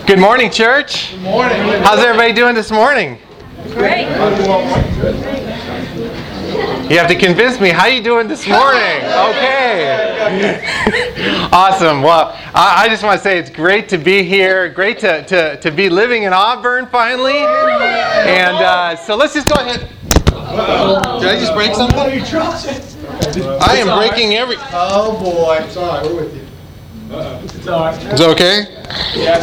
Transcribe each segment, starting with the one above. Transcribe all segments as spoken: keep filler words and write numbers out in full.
Good morning, church. Good morning. How's everybody doing this morning? Great. You have to convince me. How you doing this morning? Okay. Awesome. Well, I, I just want to say it's great to be here. Great to, to, to be living in Auburn finally. And uh, so let's just go ahead. Uh-oh. Did I just break something? I am breaking every... Oh boy. It's all right. We're with you. Uh-oh. It's all right. Is it okay? Yes.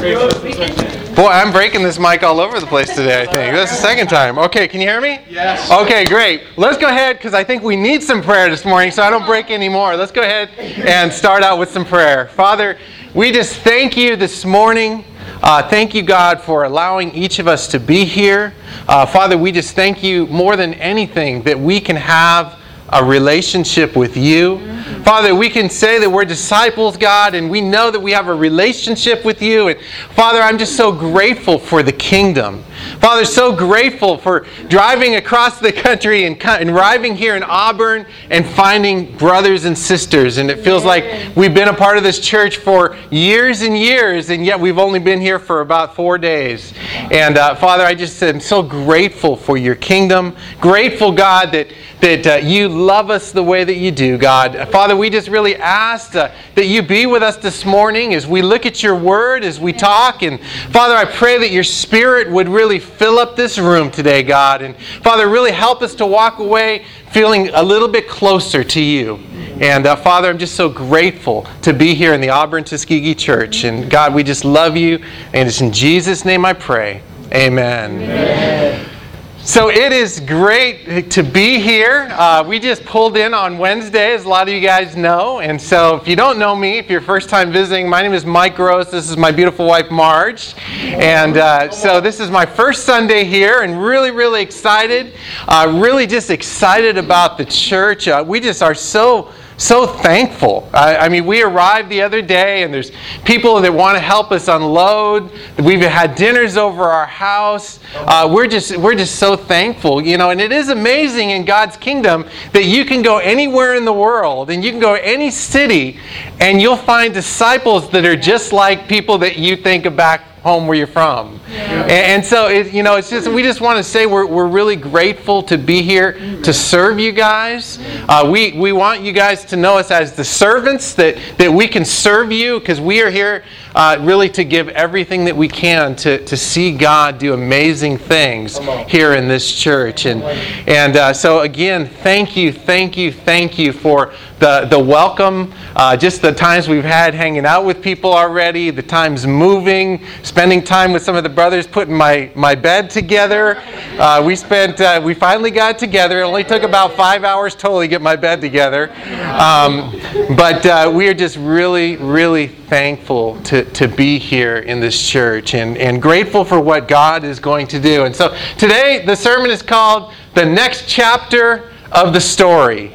Boy, I'm breaking this mic all over the place today, I think. That's the second time. Okay, can you hear me? Yes. Okay, great. Let's go ahead, because I think we need some prayer this morning, so I don't break any more. Let's go ahead and start out with some prayer. Father, we just thank you this morning. Uh, thank you, God, for allowing each of us to be here. Uh, Father, we just thank you more than anything that we can have a relationship with you. Mm-hmm. Father, we can say that we're disciples, God, and we know that we have a relationship with you. And Father, I'm just so grateful for the kingdom. Father, so grateful for driving across the country and, and arriving here in Auburn and finding brothers and sisters. And it feels like we've been a part of this church for years and years, and yet we've only been here for about four days. And uh, Father, I just am so grateful for your kingdom. Grateful, God, that that uh, you love us the way that you do, God. Father, we just really ask uh, that you be with us this morning as we look at your word, as we talk. And Father, I pray that your spirit would really fill up this room today, God. And Father, really help us to walk away feeling a little bit closer to you. And uh, Father, I'm just so grateful to be here in the Auburn Tuskegee Church. And God, we just love you. And it's in Jesus' name I pray. Amen. Amen. So it is great to be here. Uh, we just pulled in on Wednesday, as a lot of you guys know. And so if you don't know me, if you're first time visiting, my name is Mike Gross. This is my beautiful wife, Marge. And uh, so this is my first Sunday here, and really, really excited. Uh, really just excited about the church. Uh, we just are so... So thankful. I, I mean, we arrived the other day, and there's people that want to help us unload. We've had dinners over our house. Uh, we're just we're just so thankful, you know. And it is amazing in God's kingdom that you can go anywhere in the world, and you can go to any city, and you'll find disciples that are just like people that you think of back home where you're from. Yeah. And, and so, it, you know, it's just we just want to say we're we're really grateful to be here to serve you guys. Uh, we we want you guys to know us as the servants, that that we can serve you, because we are here uh, really to give everything that we can to to see God do amazing things here in this church. And and uh, so again, thank you, thank you, thank you for the the welcome. Uh, just the times we've had hanging out with people already, the times moving, spending time with some of the brothers, putting my, my bed together. Uh, we spent, uh, we finally got together. It only took about five hours total to get my bed together. Um, but uh, we are just really, really thankful to, to be here in this church, and, and grateful for what God is going to do. And so today the sermon is called The Next Chapter of the Story.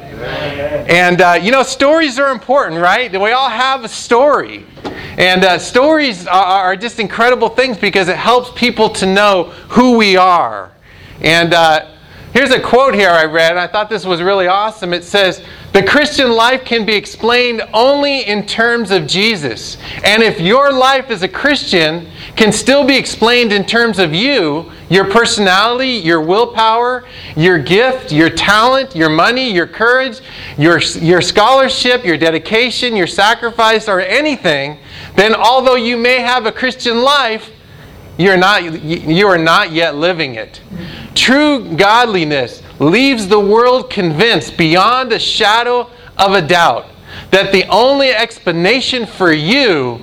And, uh, you know, stories are important, right? We all have a story. And uh, stories are, are just incredible things because it helps people to know who we are. And uh, here's a quote here I read. I thought this was really awesome. It says, "The Christian life can be explained only in terms of Jesus. And if your life as a Christian can still be explained in terms of you, your personality, your willpower, your gift, your talent, your money, your courage, your, your scholarship, your dedication, your sacrifice, or anything, then although you may have a Christian life, you're not, you are not yet living it. True godliness leaves the world convinced beyond a shadow of a doubt that the only explanation for you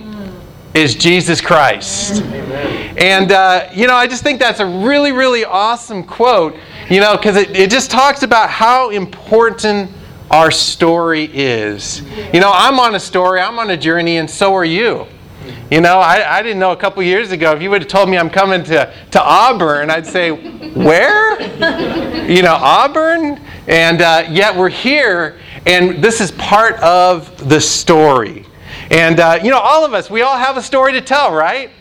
is Jesus Christ." Amen. And, uh, you know, I just think that's a really, really awesome quote, you know, because it, it just talks about how important our story is. You know, I'm on a story, I'm on a journey, and so are you. You know, I, I didn't know a couple years ago, if you would have told me I'm coming to, to Auburn, I'd say, where? You know, Auburn? And uh, yet we're here, and this is part of the story. And, uh, you know, all of us, we all have a story to tell, right?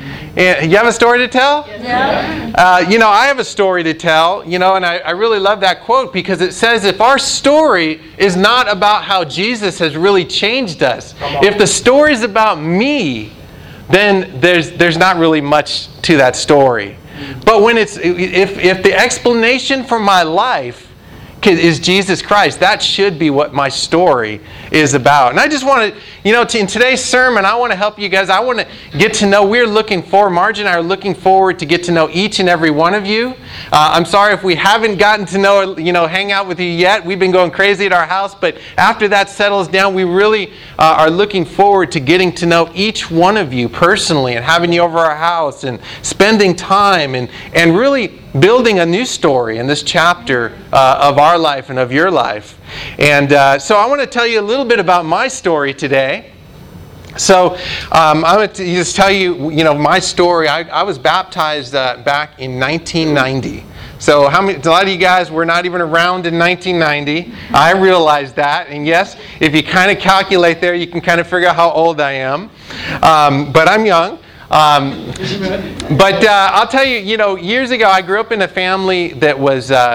And you have a story to tell? Yeah. Uh, you know, I have a story to tell, you know, and I, I really love that quote because it says if our story is not about how Jesus has really changed us, if the story is about me, then there's there's not really much to that story. But when it's if if the explanation for my life is Jesus Christ, that should be what my story is about. And I just want to, you know, in today's sermon, I want to help you guys. I want to get to know, we're looking forward, Marge and I are looking forward to get to know each and every one of you. Uh, I'm sorry if we haven't gotten to know, you know, hang out with you yet. We've been going crazy at our house, but after that settles down, we really uh, are looking forward to getting to know each one of you personally and having you over our house and spending time and, and really building a new story in this chapter uh, of our life and of your life. And uh, so I want to tell you a little bit about my story today. So um, I'm going to just tell you, you know, my story. I, I was baptized uh, back in nineteen ninety. So how many? A lot of you guys were not even around in nineteen ninety. I realized that, and yes, if you kind of calculate there, you can kind of figure out how old I am. Um, but I'm young. Um, but uh, I'll tell you, you know, years ago I grew up in a family that was, uh,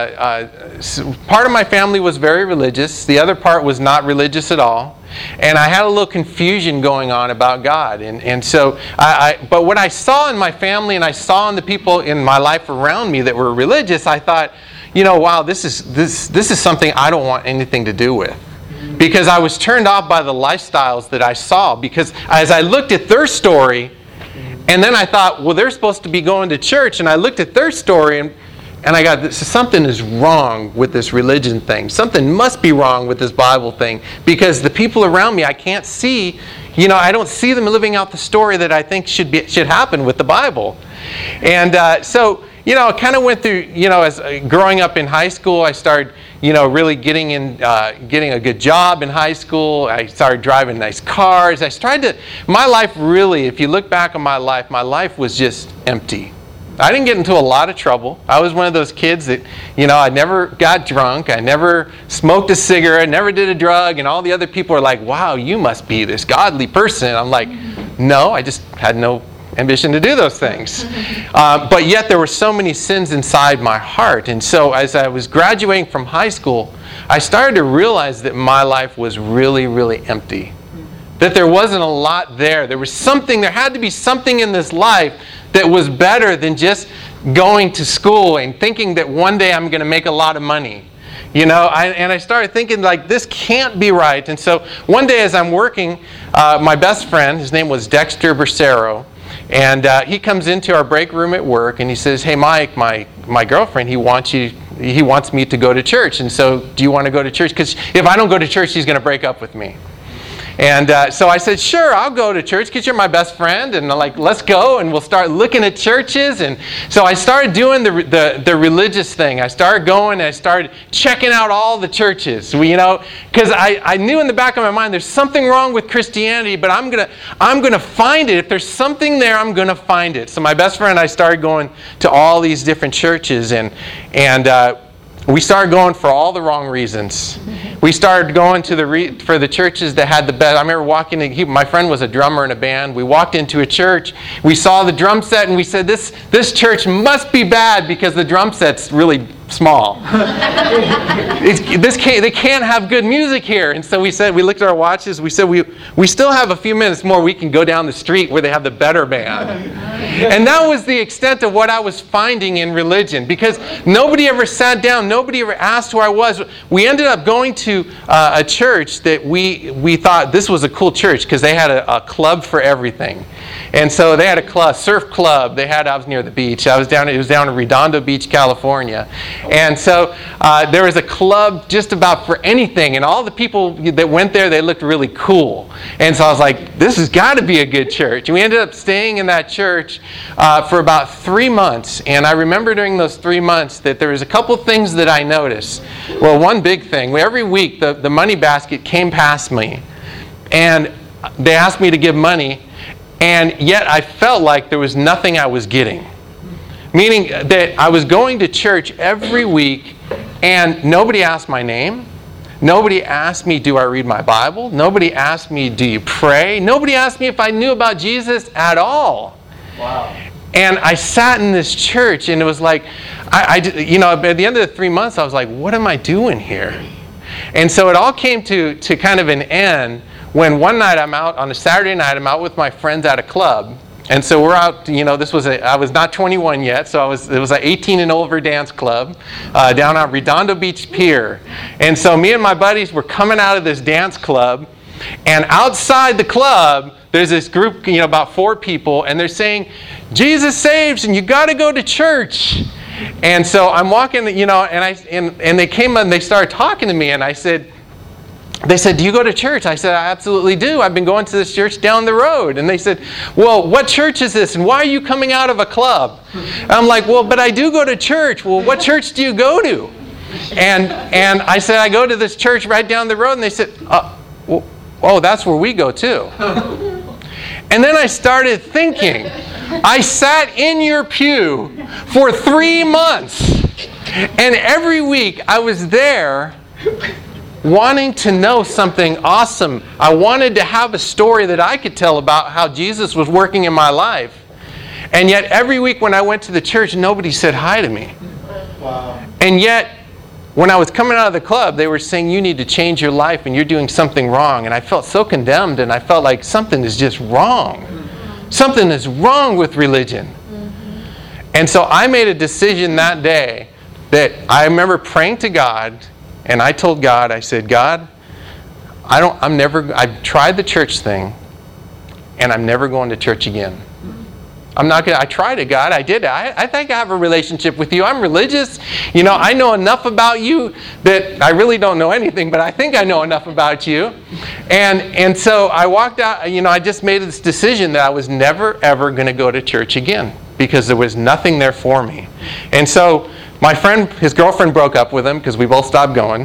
uh, part of my family was very religious. The other part was not religious at all. And I had a little confusion going on about God. And, and so, I, I, but what I saw in my family and I saw in the people in my life around me that were religious, I thought, you know, wow, this is, this, this is something I don't want anything to do with. Because I was turned off by the lifestyles that I saw. Because as I looked at their story, and then I thought, well, they're supposed to be going to church. And I looked at their story, and, and I got, this, something is wrong with this religion thing. Something must be wrong with this Bible thing. Because the people around me, I can't see, you know, I don't see them living out the story that I think should be should happen with the Bible. And uh, so, you know, I kind of went through, you know, as uh, growing up in high school, I started, you know, really getting in, uh, getting a good job in high school. I started driving nice cars. I tried to, my life really, if you look back on my life, my life was just empty. I didn't get into a lot of trouble. I was one of those kids that, you know, I never got drunk. I never smoked a cigarette, never did a drug. And all the other people are like, wow, you must be this godly person. I'm like, no, I just had no ambition to do those things. Uh, but yet there were so many sins inside my heart. And so as I was graduating from high school, I started to realize that my life was really, really empty. That there wasn't a lot there. There was something, there had to be something in this life that was better than just going to school and thinking that one day I'm going to make a lot of money. You know, I, and I started thinking, like, this can't be right. And so one day as I'm working, uh, my best friend, his name was Dexter Bersero, and uh, he comes into our break room at work and he says, hey, Mike, my, my girlfriend, he wants you, he wants me to go to church. And so do you want to go to church? Because if I don't go to church, he's going to break up with me. And uh, so I said, sure, I'll go to church because you're my best friend. And like, let's go and we'll start looking at churches. And so I started doing the the, the religious thing. I started going and I started checking out all the churches. We, you know, because I, I knew in the back of my mind there's something wrong with Christianity, but I'm gonna I'm gonna find it. If there's something there, I'm gonna find it. So my best friend and I started going to all these different churches, and and uh, we started going for all the wrong reasons. We started going to the re- for the churches that had the best. I remember walking in, he, my friend was a drummer in a band. We walked into a church. We saw the drum set and we said, this, this church must be bad because the drum set's really small. it's, this can't, they can't have good music here. And so we said, we looked at our watches. We said, we, we still have a few minutes more. We can go down the street where they have the better band. And that was the extent of what I was finding in religion, because nobody ever sat down. Nobody ever asked who I was. We ended up going to uh, a church that we we thought this was a cool church because they had a, a club for everything. And so they had a club, surf club. They had, I was near the beach. I was down, it was down in Redondo Beach, California. And so uh, there was a club just about for anything. And all the people that went there, they looked really cool. And so I was like, this has got to be a good church. And we ended up staying in that church uh, for about three months. And I remember during those three months that there was a couple things that I noticed. Well, one big thing, every week the, the money basket came past me. And they asked me to give money. And yet I felt like there was nothing I was getting. Meaning that I was going to church every week and nobody asked my name. Nobody asked me, do I read my Bible? Nobody asked me, do you pray? Nobody asked me if I knew about Jesus at all. Wow. And I sat in this church and it was like, I, I, you know, at the end of the three months, I was like, what am I doing here? And so it all came to, to kind of an end when one night I'm out, on a Saturday night, I'm out with my friends at a club. And so we're out, you know, this was a, I was not twenty-one yet, so I was, it was an eighteen and over dance club uh, down on Redondo Beach Pier. And so me and my buddies were coming out of this dance club, and outside the club, there's this group, you know, about four people, and they're saying, Jesus saves, and you got to go to church. And so I'm walking, you know, and I and, and they came and they started talking to me, and I said, they said, do you go to church? I said, I absolutely do. I've been going to this church down the road. And they said, well, what church is this? And why are you coming out of a club? And I'm like, well, but I do go to church. Well, what church do you go to? And and I said, I go to this church right down the road. And they said, uh, well, oh, that's where we go too. And then I started thinking, I sat in your pew for three months. And every week I was there wanting to know something awesome. I wanted to have a story that I could tell about how Jesus was working in my life. And yet every week when I went to the church, nobody said hi to me. Wow. And yet when I was coming out of the club, they were saying, you need to change your life and you're doing something wrong. And I felt so condemned, and I felt like something is just wrong. Something is wrong with religion. Mm-hmm. And so I made a decision that day that I remember praying to God, and I told God, I said, God, I don't, I'm never, I've tried the church thing, and I'm never going to church again. I'm not going to, I tried it, God, I did it. I, I think I have a relationship with you. I'm religious. You know, I know enough about you that I really don't know anything, but I think I know enough about you. And and so I walked out, you know, I just made this decision that I was never, ever going to go to church again because there was nothing there for me. And so my friend, his girlfriend broke up with him because we both stopped going.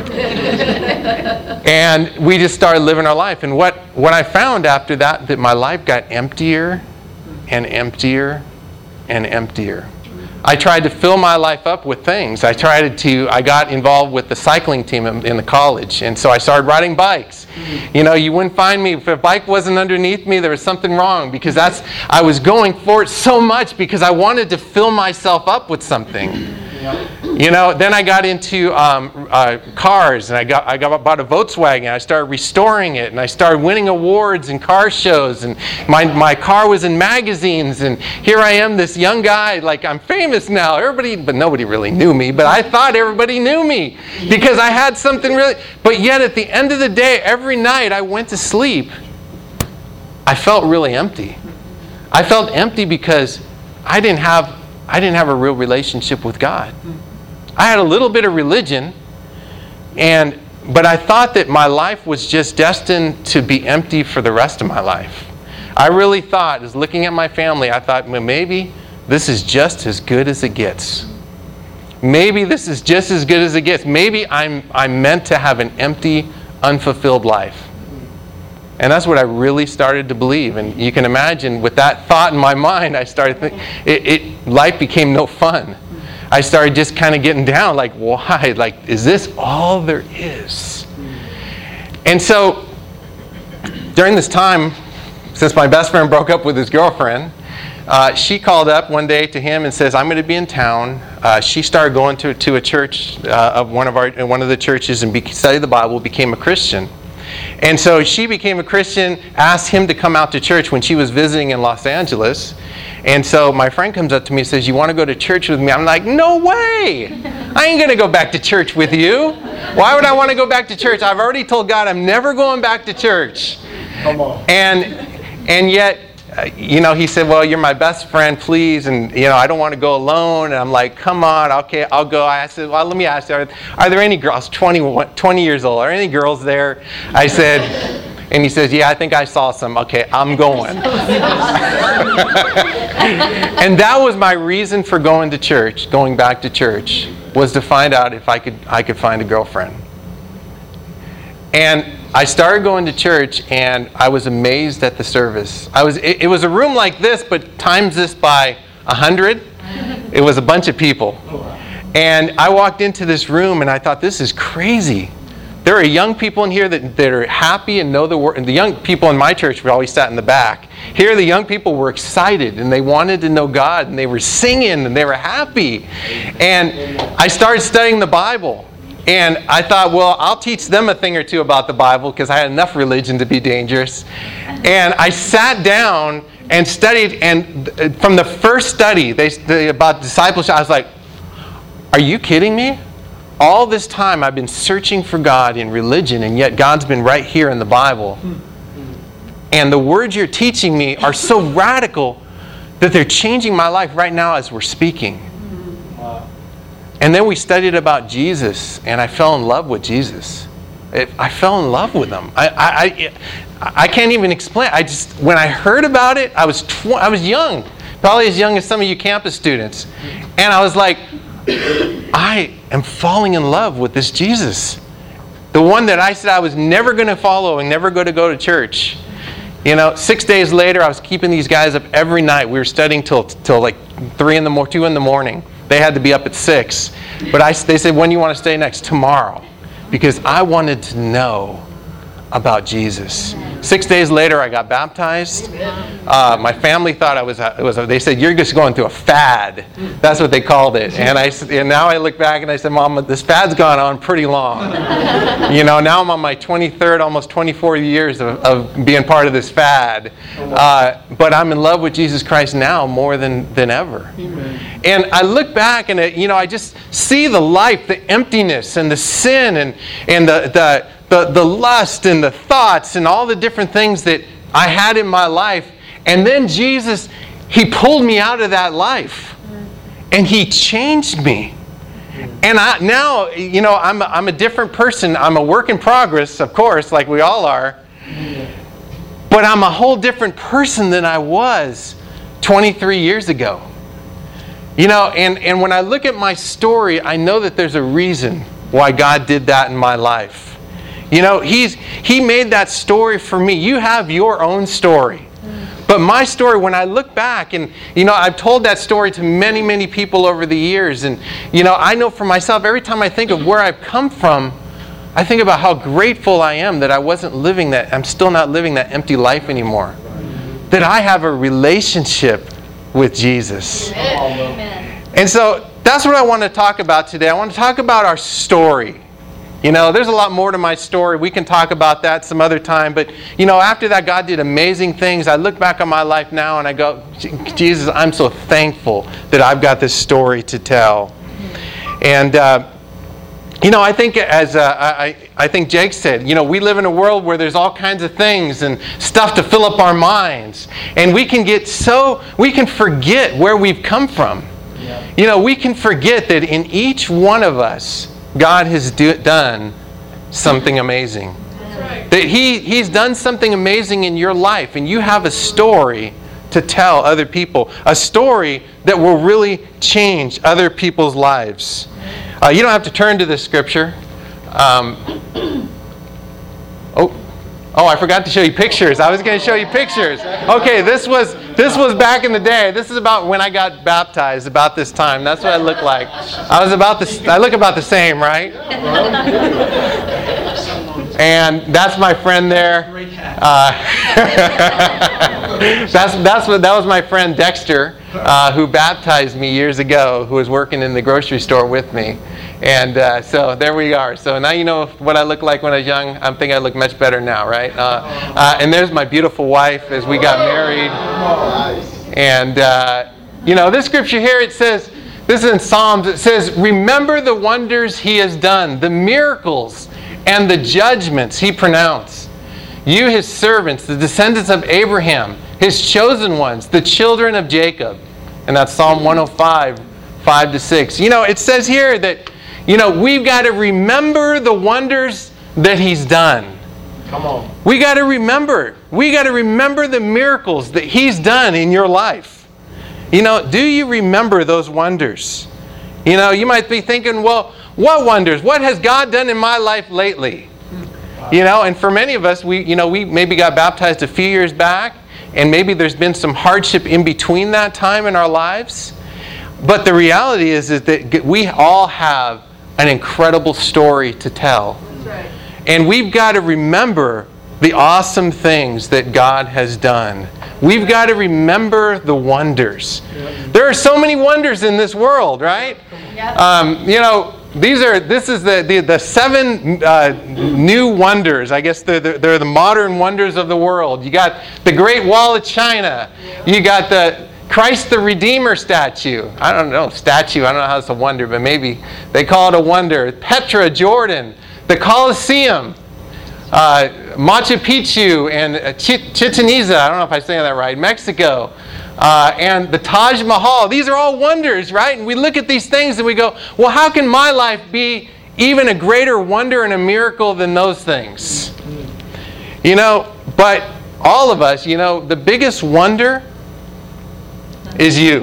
And we just started living our life. And what, what I found after that, that my life got emptier and emptier and emptier. I tried to fill my life up with things. I tried to, I got involved with the cycling team in, in the college, and so I started riding bikes. You know, you wouldn't find me, if a bike wasn't underneath me, there was something wrong, because that's, I was going for it so much because I wanted to fill myself up with something. You know, then I got into um, uh, cars, and I got I got bought a Volkswagen. I started restoring it, and I started winning awards and car shows, and my my car was in magazines. And here I am, this young guy, like I'm famous now. Everybody, but nobody really knew me. But I thought everybody knew me because I had something really. But yet, at the end of the day, every night I went to sleep, I felt really empty. I felt empty because I didn't have. I didn't have a real relationship with God. I had a little bit of religion, and but I thought that my life was just destined to be empty for the rest of my life. I really thought, as looking at my family, I thought, well, maybe this is just as good as it gets. Maybe this is just as good as it gets. Maybe I'm I'm meant to have an empty, unfulfilled life. And that's what I really started to believe. And you can imagine, with that thought in my mind, I started thinking, it, it, life became no fun. I started just kind of getting down, like, why? Like, is this all there is? And so, during this time, since my best friend broke up with his girlfriend, uh, she called up one day to him and says, I'm going to be in town. Uh, she started going to, to a church, uh, of one of our one of the churches, and be, studied the Bible, became a Christian. And so she became a Christian, asked him to come out to church when she was visiting in Los Angeles. And so my friend comes up to me and says, you want to go to church with me? I'm like, no way! I ain't going to go back to church with you. Why would I want to go back to church? I've already told God I'm never going back to church. Come on. And, and yet, uh, you know, he said, well, you're my best friend, please. And, you know, I don't want to go alone. And I'm like, come on, okay, I'll go. I said, well, let me ask you, are, are there any girls, twenty, twenty years old, are any girls there? I said, and he says, yeah, I think I saw some. Okay, I'm going. And that was my reason for going to church, going back to church, was to find out if I could I could find a girlfriend. And I started going to church, and I was amazed at the service. I was it, it was a room like this, but times this by a hundred. It was a bunch of people. And I walked into this room, and I thought, this is crazy. There are young people in here that, that are happy and know the word. And the young people in my church, we always sat in the back. Here, the young people were excited, and they wanted to know God, and they were singing, and they were happy. And I started studying the Bible. And I thought, well, I'll teach them a thing or two about the Bible because I had enough religion to be dangerous. And I sat down and studied, and from the first study they, they, about discipleship, I was like, are you kidding me? All this time I've been searching for God in religion, and yet God's been right here in the Bible. And the words you're teaching me are so radical that they're changing my life right now as we're speaking. Wow. And then we studied about Jesus, and I fell in love with Jesus. It, I fell in love with him. I, I, I, I can't even explain. I just, when I heard about it, I was tw- I was young, probably as young as some of you campus students, and I was like, I am falling in love with this Jesus, the one that I said I was never going to follow and never going to go to church. You know, six days later, I was keeping these guys up every night. We were studying till till like three in the mo- two in the morning. They had to be up at six, but I they said, when do you want to stay next? Tomorrow, because I wanted to know about Jesus. Six days later, I got baptized. Uh, my family thought I was, it was. They said, "You're just going through a fad." That's what they called it. And I and now I look back and I said, "Mom, this fad's gone on pretty long." You know, now I'm on my twenty-third, almost twenty-four years of, of being part of this fad. Uh, but I'm in love with Jesus Christ now more than than ever. Amen. And I look back and it, you know, I just see the life, the emptiness, and the sin, and and the the. The, the lust and the thoughts and all the different things that I had in my life. And then Jesus, He pulled me out of that life. And He changed me. And I, now, you know, I'm a, I'm a different person. I'm a work in progress, of course, like we all are. But I'm a whole different person than I was twenty-three years ago. You know, and, and when I look at my story, I know that there's a reason why God did that in my life. You know, he's He made that story for me. You have your own story. But my story, when I look back, and, you know, I've told that story to many, many people over the years. And, you know, I know for myself, every time I think of where I've come from, I think about how grateful I am that I wasn't living that, I'm still not living that empty life anymore. That I have a relationship with Jesus. Amen. And so that's what I want to talk about today. I want to talk about our story. You know, there's a lot more to my story. We can talk about that some other time. But, you know, after that, God did amazing things. I look back on my life now and I go, Jesus, I'm so thankful that I've got this story to tell. And, uh, you know, I think as uh, I, I think Jake said, you know, we live in a world where there's all kinds of things and stuff to fill up our minds. And we can get so, we can forget where we've come from. Yeah. You know, we can forget that in each one of us, God has do, done something amazing. That's right. That he, He's done something amazing in your life, and you have a story to tell other people. A story that will really change other people's lives. Uh, you don't have to turn to this scripture. Um, oh, oh, I forgot to show you pictures. I was going to show you pictures. Okay, this was this was back in the day. This is about when I got baptized. About this time. That's what I look like. I was about the. I look about the same, right? And that's my friend there. Uh, that's that's what that was my friend Dexter, uh, who baptized me years ago. Who was working in the grocery store with me, and uh, so there we are. So now you know what I looked like when I was young. I think I look much better now, right? Uh, uh, and there's my beautiful wife as we got married. And uh, you know this scripture here. It says this is in Psalms. It says, "Remember the wonders He has done, the miracles and the judgments He pronounced. You, His servants, the descendants of Abraham, His chosen ones, the children of Jacob." And that's Psalm one oh five, five to six. You know, it says here that, you know, we've got to remember the wonders that He's done. Come on. We got to remember. We got to remember the miracles that He's done in your life. You know, do you remember those wonders? You know, you might be thinking, well, what wonders? What has God done in my life lately? You know, and for many of us, we, you know, we maybe got baptized a few years back, and maybe there's been some hardship in between that time in our lives. But the reality is, is that we all have an incredible story to tell. That's right. And we've got to remember the awesome things that God has done. We've got to remember the wonders. Yep. There are so many wonders in this world, right? Yep. Um, you know, these are, this is the, the, the seven uh, new wonders. I guess they're, they're, they're the modern wonders of the world. You got the Great Wall of China. You got the Christ the Redeemer statue. I don't know, statue, I don't know how it's a wonder, but maybe they call it a wonder. Petra, Jordan. The Colosseum. Uh, Machu Picchu and uh, Ch- Chichen Itza, I don't know if I'm saying that right, Mexico. Uh, and the Taj Mahal. These are all wonders, right? And we look at these things and we go, well, how can my life be even a greater wonder and a miracle than those things? You know, but all of us, you know, the biggest wonder is you.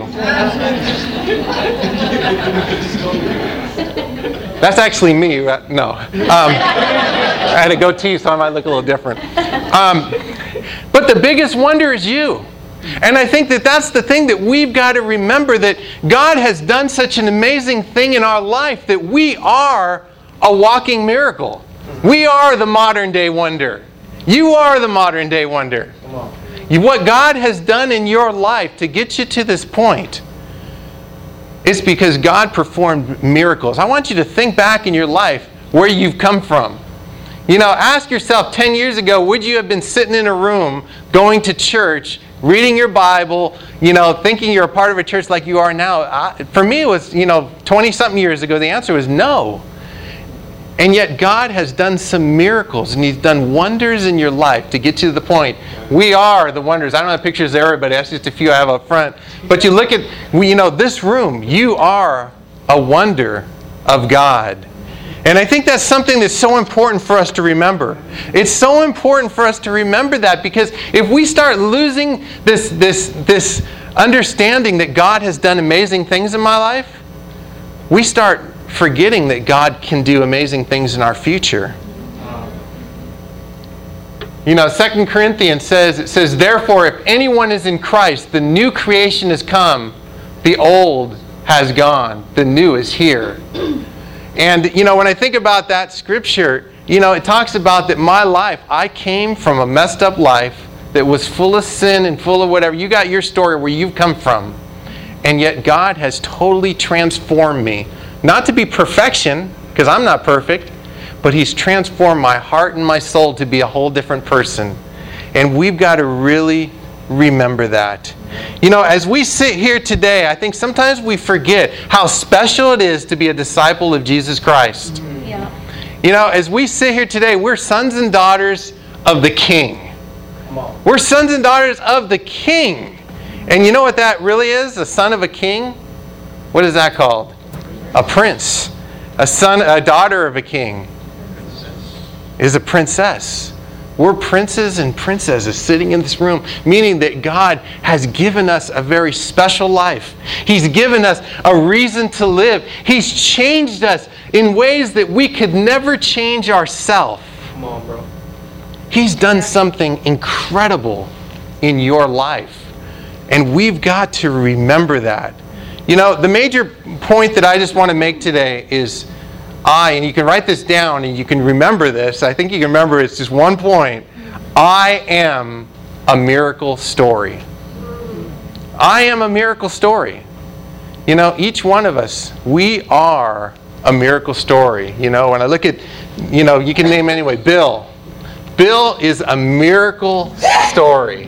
That's actually me. Right? No. Um, I had a goatee, so I might look a little different. Um, but the biggest wonder is you. And I think that that's the thing that we've got to remember, that God has done such an amazing thing in our life that we are a walking miracle. We are the modern day wonder. You are the modern day wonder. You, what God has done in your life to get you to this point is because God performed miracles. I want you to think back in your life where you've come from. You know, ask yourself, ten years ago, would you have been sitting in a room, going to church, reading your Bible, you know, thinking you're a part of a church like you are now? I, for me, it was, you know, twenty-something years ago, the answer was no. And yet God has done some miracles, and He's done wonders in your life to get you to the point. We are the wonders. I don't have pictures of everybody. That's just a few I have up front. But you look at, you know, this room, you are a wonder of God. And I think that's something that's so important for us to remember. It's so important for us to remember that, because if we start losing this, this, this understanding that God has done amazing things in my life, we start forgetting that God can do amazing things in our future. You know, Second Corinthians says, it says, therefore, if anyone is in Christ, the new creation has come, the old has gone, the new is here. And, you know, when I think about that scripture, you know, it talks about that my life, I came from a messed up life that was full of sin and full of whatever. You got your story where you've come from. And yet God has totally transformed me. Not to be perfection, because I'm not perfect, but He's transformed my heart and my soul to be a whole different person. And we've got to really remember that. You know, as we sit here today, I think sometimes we forget how special it is to be a disciple of Jesus Christ. Yeah. You know, as we sit here today, we're sons and daughters of the King. Come on. We're sons and daughters of the King. And you know what that really is? A son of a king? What is that called? A prince. A son, a daughter of a king is a princess. We're princes and princesses sitting in this room, meaning that God has given us a very special life. He's given us a reason to live. He's changed us in ways that we could never change ourselves. Come on, bro. He's done something incredible in your life. And we've got to remember that. You know, the major point that I just want to make today is I, and you can write this down and you can remember this. I think you can remember it's just one point. I am a miracle story. I am a miracle story. You know, each one of us, we are a miracle story. You know, when I look at, you know, you can name anyway, Bill. Bill is a miracle story.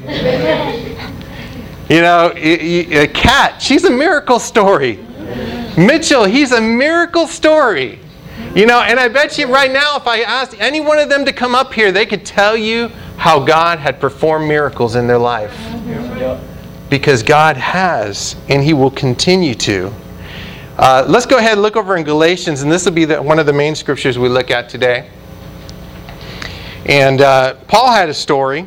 You know, a Cat, she's a miracle story. Mitchell, he's a miracle story. You know, and I bet you right now, if I asked any one of them to come up here, they could tell you how God had performed miracles in their life. Because God has, and He will continue to. Uh, let's go ahead and look over in Galatians, and this will be the, one of the main scriptures we look at today. And uh, Paul had a story.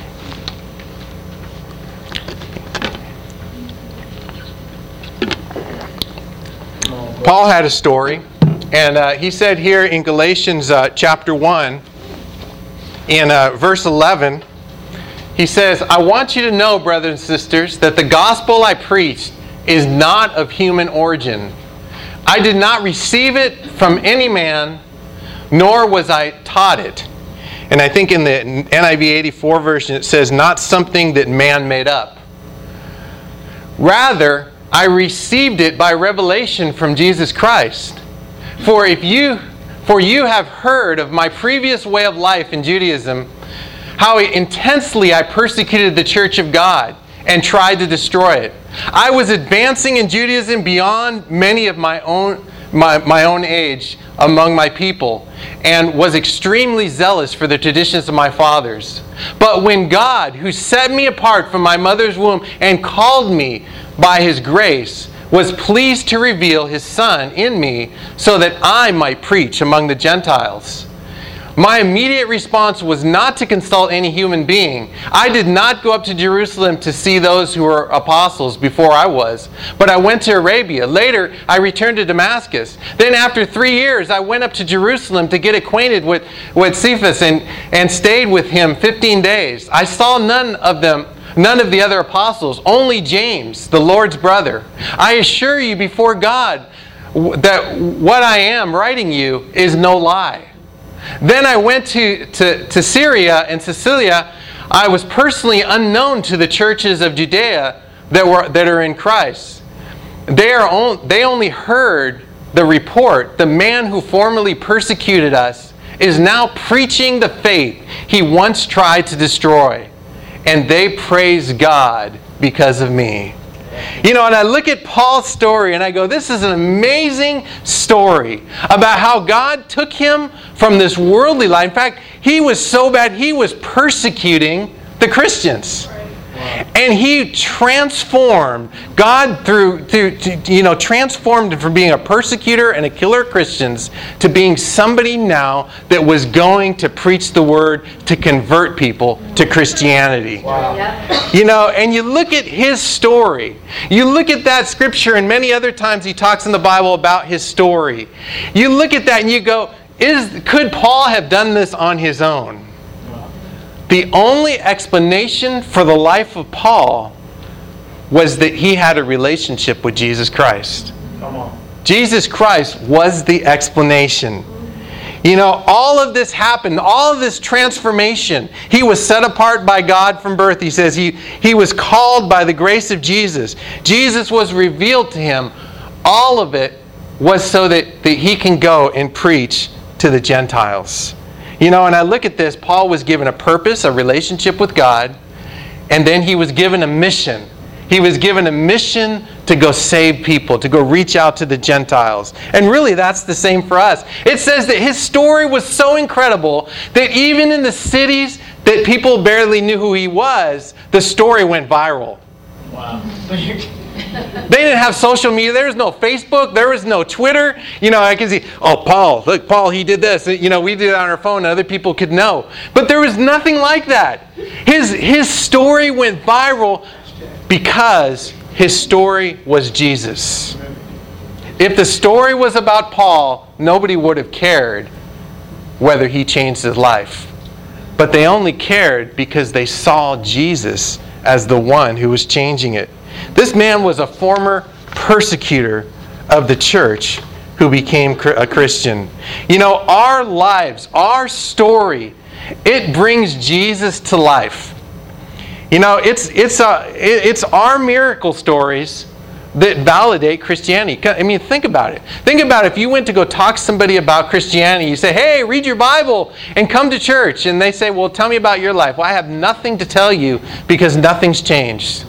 Paul had a story. And uh, he said here in Galatians uh, chapter one, in uh, verse eleven, he says, I want you to know, brothers and sisters, that the gospel I preached is not of human origin. I did not receive it from any man, nor was I taught it. And I think in the N I V eighty-four version it says, not something that man made up. Rather, I received it by revelation from Jesus Christ. For if you, for you have heard of my previous way of life in Judaism, how intensely I persecuted the church of God and tried to destroy it. I was advancing in Judaism beyond many of my own my, my own age among my people, and was extremely zealous for the traditions of my fathers. But when God, who set me apart from my mother's womb and called me by His grace, was pleased to reveal His Son in me so that I might preach among the Gentiles, my immediate response was not to consult any human being. I did not go up to Jerusalem to see those who were apostles before I was, but I went to Arabia. Later, I returned to Damascus. Then after three years, I went up to Jerusalem to get acquainted with, with Cephas and, and stayed with him fifteen days. I saw none of them, none of the other apostles, only James, the Lord's brother. I assure you before God that what I am writing you is no lie. Then I went to, to, to Syria and Cilicia. I was personally unknown to the churches of Judea that were that are in Christ. They, are on, they only heard the report. The man who formerly persecuted us is now preaching the faith he once tried to destroy. And they praise God because of me. You know, and I look at Paul's story and I go, this is an amazing story about how God took him from this worldly life. In fact, he was so bad, he was persecuting the Christians. And he transformed, God through, through you know, transformed him from being a persecutor and a killer of Christians to being somebody now that was going to preach the word to convert people to Christianity. Wow. You know, and you look at his story. You look at that scripture, and many other times he talks in the Bible about his story. You look at that and you go, is could Paul have done this on his own? The only explanation for the life of Paul was that he had a relationship with Jesus Christ. Come on. Jesus Christ was the explanation. You know, all of this happened, all of this transformation. He was set apart by God from birth. He says he, he was called by the grace of Jesus. Jesus was revealed to him. All of it was so that, that he can go and preach to the Gentiles. You know, and I look at this, Paul was given a purpose, a relationship with God, and then he was given a mission. He was given a mission to go save people, to go reach out to the Gentiles. And really, that's the same for us. It says that his story was so incredible that even in the cities that people barely knew who he was, the story went viral. Wow. They didn't have social media. There was no Facebook. There was no Twitter. You know, I can see, oh, Paul, look, Paul, he did this. You know, we did it on our phone and other people could know. But there was nothing like that. His, his story went viral because his story was Jesus. If the story was about Paul, nobody would have cared whether he changed his life. But they only cared because they saw Jesus as the one who was changing it. This man was a former persecutor of the church who became a Christian. You know, our lives, our story, it brings Jesus to life. You know, it's it's a, it's our miracle stories that validate Christianity. I mean, think about it. Think about it. If you went to go talk to somebody about Christianity, you say, hey, read your Bible and come to church. And they say, well, tell me about your life. Well, I have nothing to tell you because nothing's changed.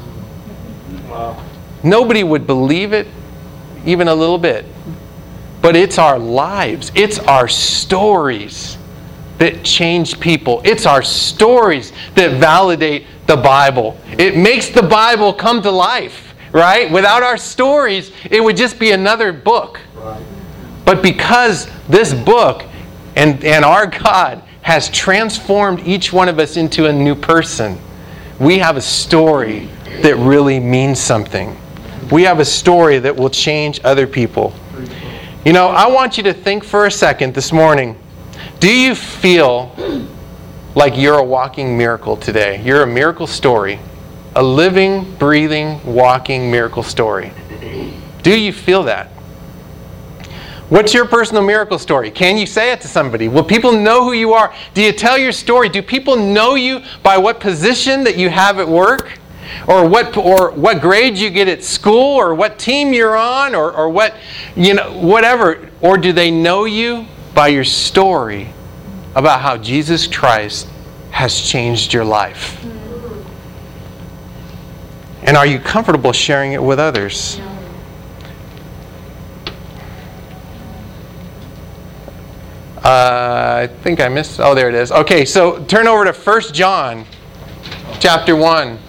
Wow. Nobody would believe it even a little bit. But it's our lives. It's our stories that change people. It's our stories that validate the Bible. It makes the Bible come to life. Right? Without our stories, it would just be another book. Right. But because this book and, and our God has transformed each one of us into a new person, we have a story that really means something. We have a story that will change other people. You know, I want you to think for a second this morning. Do you feel like you're a walking miracle today? You're a miracle story. A living, breathing, walking miracle story. Do you feel that? What's your personal miracle story? Can you say it to somebody? Will people know who you are? Do you tell your story? Do people know you by what position that you have at work? or what or what grades you get at school, or what team you're on, or, or what, you know, whatever. Or do they know you by your story about how Jesus Christ has changed your life? And are you comfortable sharing it with others? Uh, I think I missed... Oh, there it is. Okay, so turn over to First John chapter one.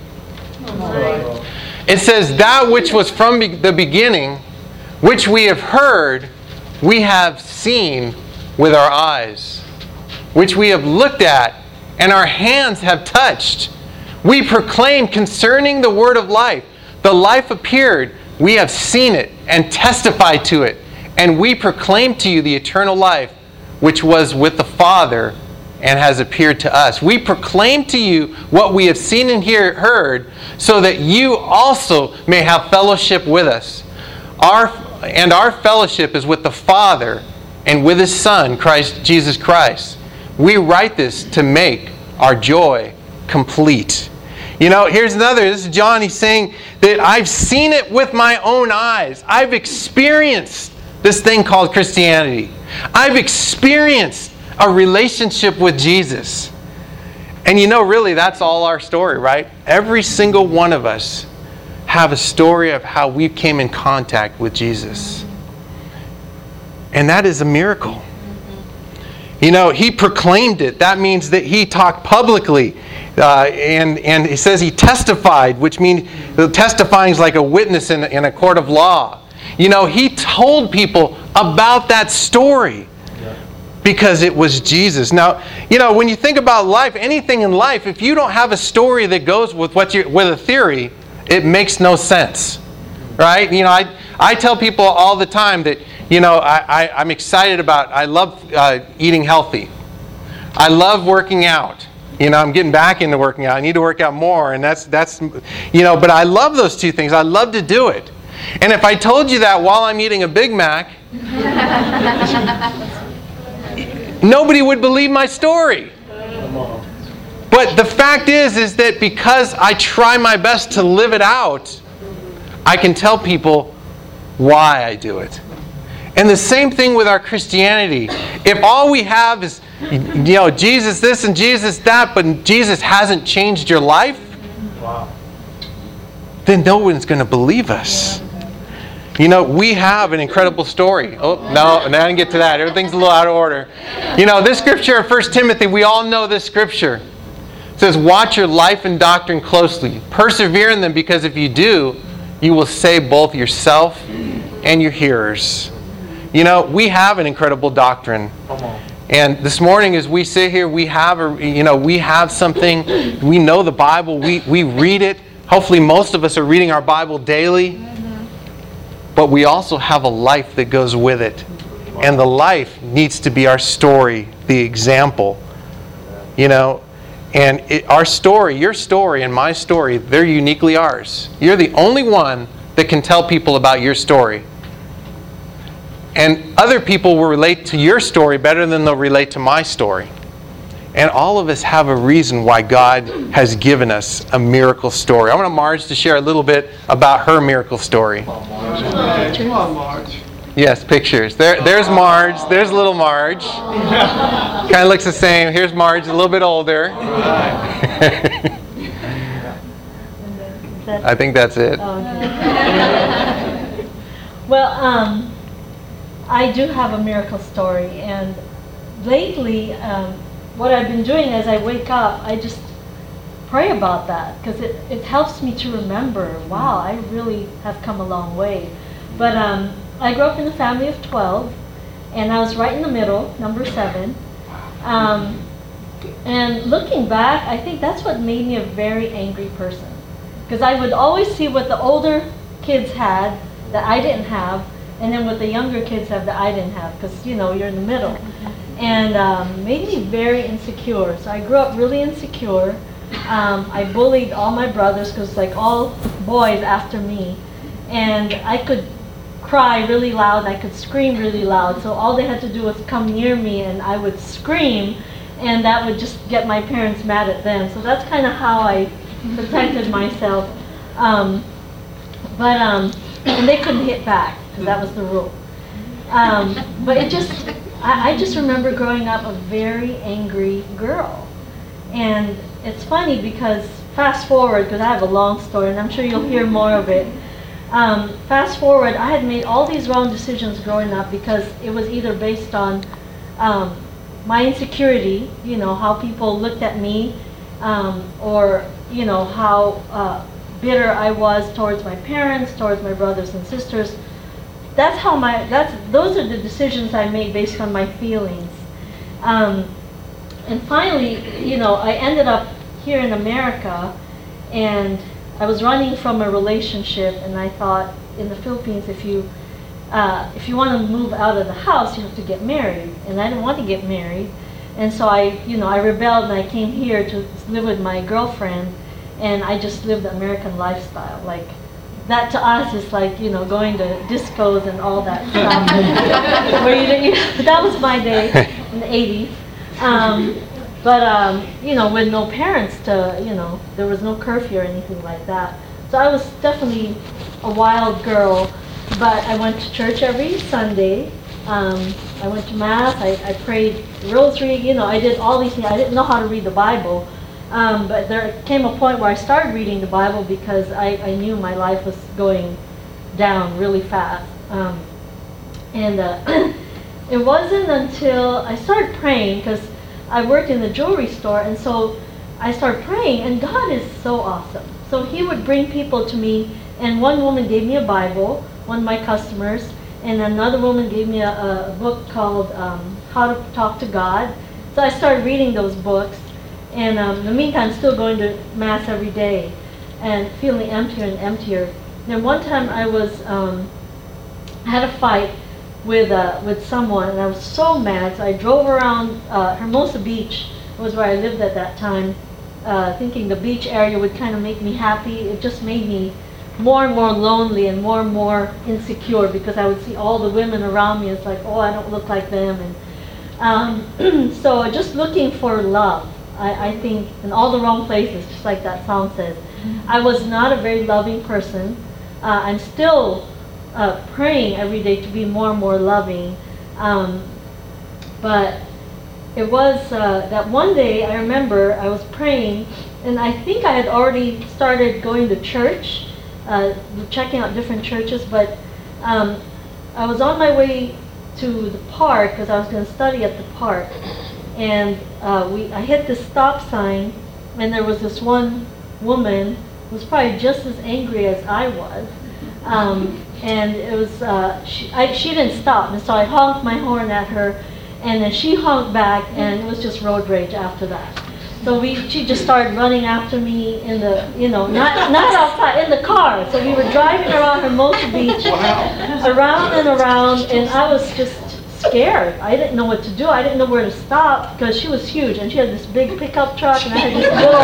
It says, that which was from be- the beginning, which we have heard, we have seen with our eyes, which we have looked at, and our hands have touched. We proclaim concerning the word of life. The life appeared. We have seen it and testified to it. And we proclaim to you the eternal life, which was with the Father and has appeared to us. We proclaim to you what we have seen and hear, heard, so that you also may have fellowship with us. Our and our fellowship is with the Father and with His Son, Christ Jesus Christ. We write this to make our joy complete. You know, here's another. This is John. He's saying that I've seen it with my own eyes. I've experienced this thing called Christianity. I've experienced a relationship with Jesus. And you know, really, that's all our story, right? Every single one of us have a story of how we came in contact with Jesus. And that is a miracle. You know, He proclaimed it. That means that He talked publicly. Uh, and, and He says He testified, which means testifying is like a witness in, in a court of law. You know, He told people about that story because it was Jesus. Now, you know, when you think about life, anything in life, if you don't have a story that goes with what you with a theory, it makes no sense, right? You know, I I tell people all the time that, you know, I, I I'm excited about. I love uh, eating healthy. I love working out. You know, I'm getting back into working out. I need to work out more, and that's that's you know. But I love those two things. I love to do it. And if I told you that while I'm eating a Big Mac, nobody would believe my story. But the fact is, is that because I try my best to live it out, I can tell people why I do it. And the same thing with our Christianity. If all we have is, you know, Jesus this and Jesus that, but Jesus hasn't changed your life, wow, then no one's going to believe us. You know, we have an incredible story. Oh, no, I didn't get to that. Everything's a little out of order. You know, this scripture, First Timothy, we all know this scripture. It says, watch your life and doctrine closely. Persevere in them, because if you do, you will save both yourself and your hearers. You know, we have an incredible doctrine. And this morning as we sit here, we have a, you know, we have something. We know the Bible. We, we read it. Hopefully most of us are reading our Bible daily. But we also have a life that goes with it. And the life needs to be our story, the example. You know, and it, our story, your story and my story, they're uniquely ours. You're the only one that can tell people about your story. And other people will relate to your story better than they'll relate to my story. And all of us have a reason why God has given us a miracle story. I want Marge to share a little bit about her miracle story. Come on, Marge. Yes, pictures. There, there's Marge. There's little Marge. Kind of looks the same. Here's Marge, a little bit older. I think that's it. Well, um, I do have a miracle story, and lately, um, what I've been doing as I wake up, I just pray about that, because it, it helps me to remember, wow, I really have come a long way. But um, I grew up in a family of twelve, and I was right in the middle, number seven. Um, and looking back, I think that's what made me a very angry person. Because I would always see what the older kids had that I didn't have, and then what the younger kids have that I didn't have, because, you know, you're in the middle. And um, made me very insecure. So I grew up really insecure. Um, I bullied all my brothers, because like all boys after me. And I could cry really loud, I could scream really loud. So all they had to do was come near me and I would scream, and that would just get my parents mad at them. So that's kind of how I protected myself. Um, but, um, and they couldn't hit back, because that was the rule. Um, but it just, I, I just remember growing up a very angry girl. And it's funny because fast forward, because I have a long story, and I'm sure you'll hear more of it. Um, fast forward, I had made all these wrong decisions growing up because it was either based on um, my insecurity, you know, how people looked at me, um, or, you know, how uh, bitter I was towards my parents, towards my brothers and sisters. That's how my, that's, those are the decisions I made based on my feelings. Um, and finally, you know, I ended up here in America, and I was running from a relationship, and I thought in the Philippines, if you, uh, if you want to move out of the house, you have to get married. And I didn't want to get married. And so I, you know, I rebelled, and I came here to live with my girlfriend, and I just lived the American lifestyle. Like, that to us is like, you know, going to discos and all that stuff. Where you, you, that was my day in the eighties. Um, but, um, you know, with no parents to, you know, there was no curfew or anything like that. So I was definitely a wild girl, but I went to church every Sunday. Um, I went to Mass, I, I prayed rosary, you know, I did all these things. I didn't know how to read the Bible. Um, but there came a point where I started reading the Bible because I, I knew my life was going down really fast. Um, and uh, it wasn't until I started praying, because I worked in the jewelry store, and so I started praying, and God is so awesome. So He would bring people to me, and one woman gave me a Bible, one of my customers, and another woman gave me a, a book called um, How to Talk to God. So I started reading those books. And um, in the meantime, still going to Mass every day and feeling emptier and emptier. Then one time I was, um, I had a fight with uh, with someone, and I was so mad, so I drove around uh, Hermosa Beach, was where I lived at that time, uh, thinking the beach area would kind of make me happy. It just made me more and more lonely and more and more insecure, because I would see all the women around me. It's like, oh, I don't look like them. And um, so just looking for love. I, I think in all the wrong places, just like that song says. Mm-hmm. I was not a very loving person. Uh, I'm still uh, praying every day to be more and more loving. Um, but it was uh, that one day, I remember I was praying, and I think I had already started going to church, uh, checking out different churches, but um, I was on my way to the park because I was going to study at the park. And uh, we, I hit this stop sign, and there was this one woman who was probably just as angry as I was. Um, and it was, uh, she, I, she didn't stop, and so I honked my horn at her, and then she honked back, and it was just road rage after that. So we, she just started running after me in the, you know, not not outside, in the car. So we were driving around Hermosa Beach, around and around, and I was just scared. I didn't know what to do. I didn't know where to stop, because she was huge, and she had this big pickup truck, and I had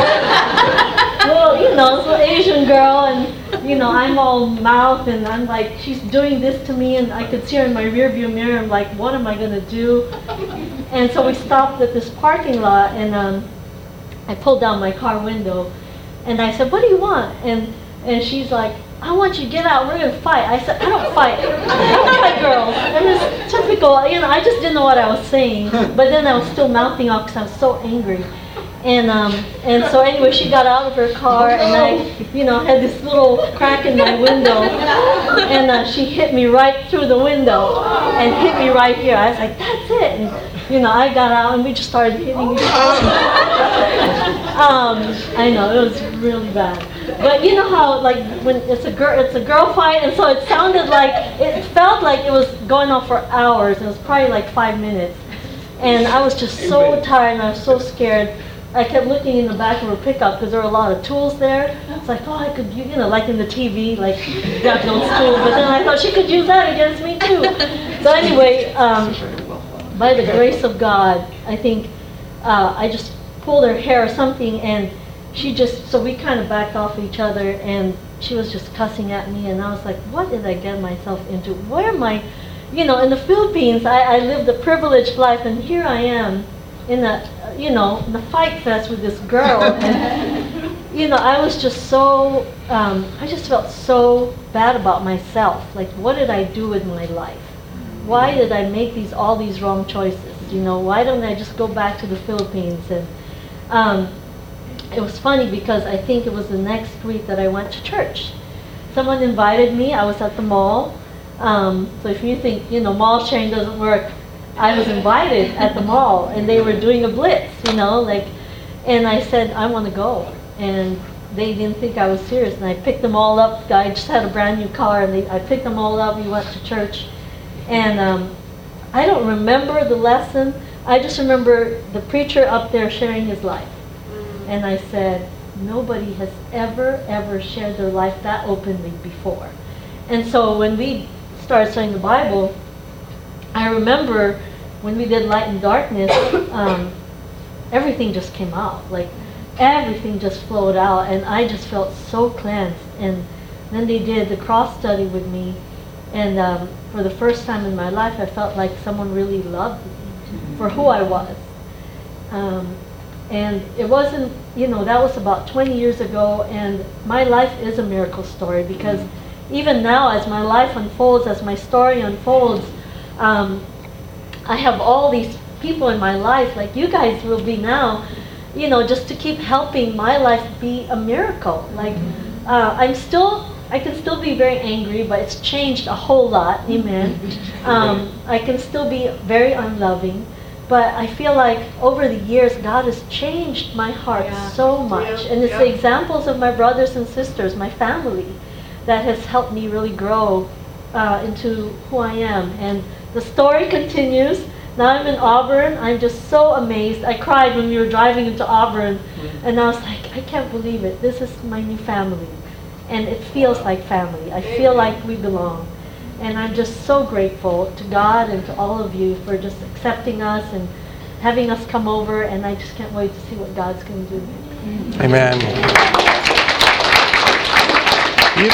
this little, little, you know, little Asian girl, and you know, I'm all mouth, and I'm like, she's doing this to me, and I could see her in my rearview mirror. I'm like, what am I gonna do? And so we stopped at this parking lot, and um, I pulled down my car window, and I said, what do you want? And and she's like, I want you to get out, we're going to fight. I said, I don't fight. I don't fight girls. I'm just typical, you know, I just didn't know what I was saying. But then I was still mouthing off because I was so angry. And um, and so anyway, she got out of her car, and I, you know, had this little crack in my window. And uh, she hit me right through the window and hit me right here. I was like, that's it. And, you know, I got out, and we just started hitting each other. um, I know, it was really bad. But you know how, like, when it's a girl, it's a girl fight, and so it sounded like, it felt like it was going on for hours. It was probably like five minutes, and I was just so tired, and I was so scared. I kept looking in the back of her pickup because there were a lot of tools there. It's like, oh, I could, you know, like in the T V, like grab those tools. But then I thought she could use that against me too. So anyway, um, by the grace of God, I think uh, I just pulled her hair or something, and she just, so we kind of backed off each other, and she was just cussing at me, and I was like, what did I get myself into? Where am I? You know, in the Philippines, I, I lived a privileged life, and here I am in a, you know, in the fight fest with this girl. And, you know, I was just so, um, I just felt so bad about myself. Like, what did I do with my life? Why did I make these all these wrong choices? You know, why don't I just go back to the Philippines? And um, it was funny because I think it was the next week that I went to church. Someone invited me. I was at the mall. Um, so if you think, you know, mall chain doesn't work, I was invited at the mall, and they were doing a blitz, you know, like, and I said, I want to go. And they didn't think I was serious. And I picked them all up. I just had a brand new car, and they, I picked them all up. We went to church. And um, I don't remember the lesson. I just remember the preacher up there sharing his life. And I said, nobody has ever, ever shared their life that openly before. And so when we started studying the Bible, I remember when we did Light and Darkness, um, everything just came out. Like, everything just flowed out, and I just felt so cleansed. And then they did the cross study with me, and um, for the first time in my life, I felt like someone really loved me for who I was. Um, and it wasn't, you know, that was about twenty years ago, and my life is a miracle story, because even now, as my life unfolds, as my story unfolds, um, I have all these people in my life, like you guys will be now, you know, just to keep helping my life be a miracle. Like, uh, I'm still, I can still be very angry, but it's changed a whole lot, amen. Um, I can still be very unloving, but I feel like over the years, God has changed my heart Yeah. so much. Yeah. And it's Yeah. the examples of my brothers and sisters, my family, that has helped me really grow uh, into who I am. And the story continues. Now I'm in Auburn. I'm just so amazed. I cried when we were driving into Auburn, and I was like, I can't believe it. This is my new family. And it feels like family. I feel like we belong. And I'm just so grateful to God and to all of you for just accepting us and having us come over, and I just can't wait to see what God's going to do. Amen. You,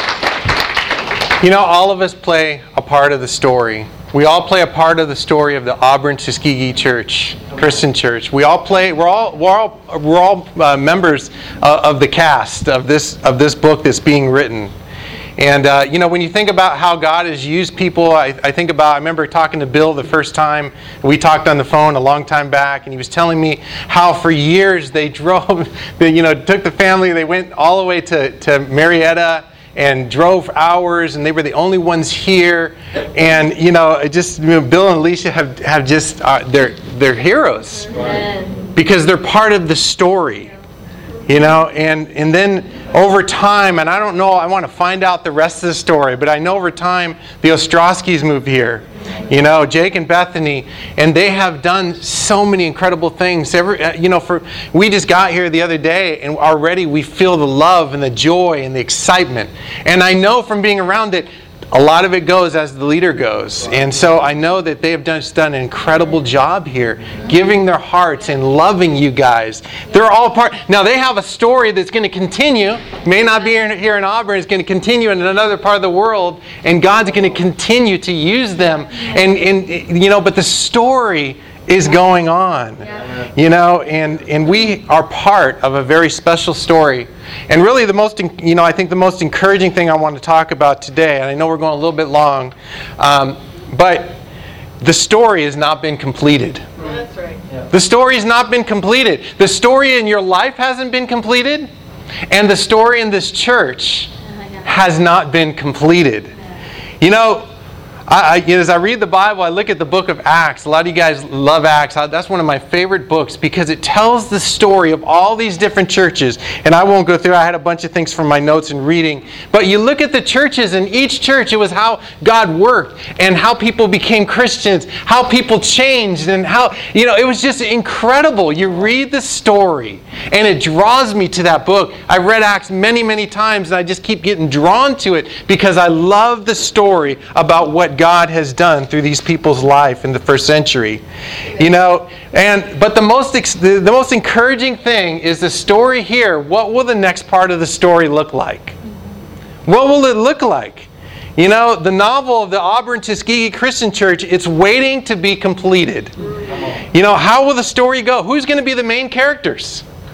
you know, all of us play a part of the story. We all play a part of the story of the Auburn Tuskegee Church, Christian Church. We all play. We're all we're all we're all uh, members uh, of the cast of this of this book that's being written. And uh, you know, when you think about how God has used people, I, I think about. I remember talking to Bill the first time we talked on the phone a long time back, and he was telling me how for years they drove. They, you know, took the family. They went all the way to to Marietta and drove hours, and they were the only ones here. And you know, it just you know, Bill and Alicia have have just uh, they're they're heroes Amen. because they're part of the story. You know, and, and then over time, and I don't know, I want to find out the rest of the story, but I know over time the Ostrowskis moved here. You know, Jake and Bethany, and they have done so many incredible things. Every, you know, for we just got here the other day, and already we feel the love and the joy and the excitement. And I know from being around it, a lot of it goes as the leader goes. And so I know that they have done, just done an incredible job here, giving their hearts and loving you guys. They're all part. Now, they have a story that's going to continue. May not be here in Auburn. It's going to continue in another part of the world. And God's going to continue to use them. And, and you know, but the story is going on. Yeah. You know, and, and we are part of a very special story. And really the most, you know, I think the most encouraging thing I want to talk about today, and I know we're going a little bit long, um, but the story has not been completed. That's right. The story has not been completed. The story in your life hasn't been completed, and the story in this church has not been completed. You know, I, I, as I read the Bible, I look at the book of Acts. A lot of you guys love Acts. That's one of my favorite books because it tells the story of all these different churches. And I won't go through. I had a bunch of things from my notes and reading. But you look at the churches, and each church, it was how God worked and how people became Christians, how people changed, and how, you know, it was just incredible. You read the story, and it draws me to that book. I've read Acts many, many times, and I just keep getting drawn to it because I love the story about what God has done through these people's life in the first century. You know, and but the most the, the most encouraging thing is the story here. What will the next part of the story look like? What will it look like? You know, the novel of the Auburn Tuskegee Christian Church, it's waiting to be completed. You know, how will the story go? Who's going to be the main characters?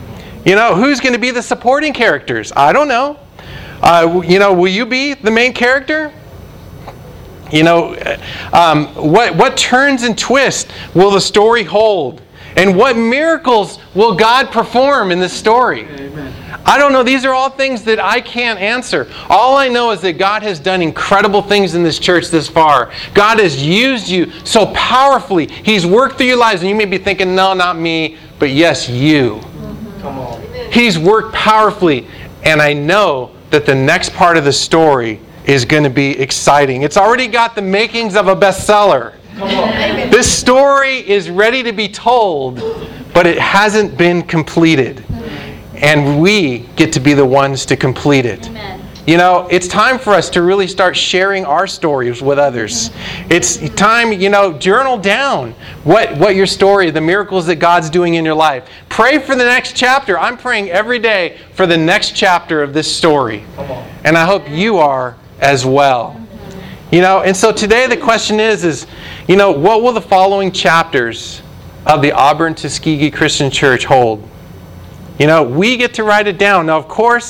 You know, who's going to be the supporting characters? I don't know. Uh, you know, will you be the main character? You know, um, what, what turns and twists will the story hold? And what miracles will God perform in this story? Amen. I don't know. These are all things that I can't answer. All I know is that God has done incredible things in this church this far. God has used you so powerfully. He's worked through your lives. And you may be thinking, no, not me. But yes, you. Mm-hmm. Come on. He's worked powerfully. And I know that the next part of the story is going to be exciting. It's already got the makings of a bestseller. Come on. This story is ready to be told, but it hasn't been completed. And we get to be the ones to complete it. Amen. You know, it's time for us to really start sharing our stories with others. It's time, you know, journal down what, what your story, the miracles that God's doing in your life. Pray for the next chapter. I'm praying every day for the next chapter of this story. And I hope you are as well. You know, and so today the question is, is, you know, what will the following chapters of the Auburn Tuskegee Christian Church hold? You know, we get to write it down. Now, of course,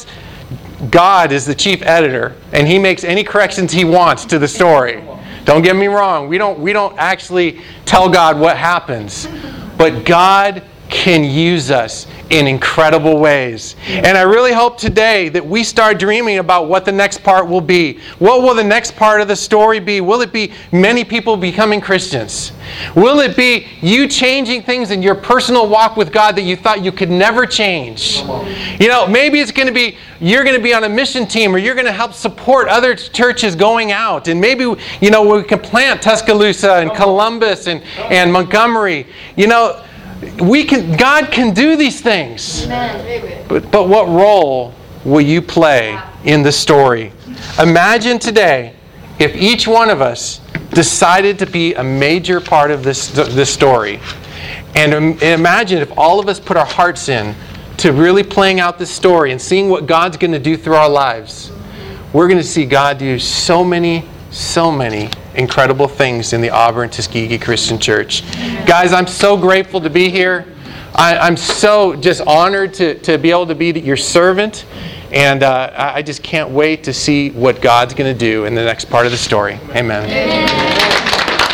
God is the chief editor, and He makes any corrections He wants to the story. Don't get me wrong. We don't, we don't actually tell God what happens. But God can use us in incredible ways. And I really hope today that we start dreaming about what the next part will be. What will the next part of the story be? Will it be many people becoming Christians? Will it be you changing things in your personal walk with God that you thought you could never change? You know, maybe it's going to be you're going to be on a mission team, or you're going to help support other churches going out. And maybe, you know, we can plant Tuscaloosa and Columbus and, and Montgomery. You know, We can. God can do these things. Amen. But, but what role will you play in the story? Imagine today if each one of us decided to be a major part of this, this story. And imagine if all of us put our hearts in to really playing out this story and seeing what God's going to do through our lives. We're going to see God do so many, so many incredible things in the Auburn Tuskegee Christian Church. Guys, I'm so grateful to be here. I, I'm so just honored to, to be able to be your servant. And uh, I just can't wait to see what God's going to do in the next part of the story. Amen. Amen.